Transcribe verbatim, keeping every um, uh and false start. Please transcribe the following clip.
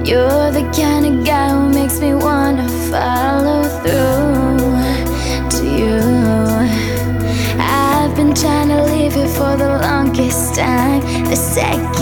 You're the kind of guy who makes me wanna follow through to you. I've been trying to leave you for the longest time. The second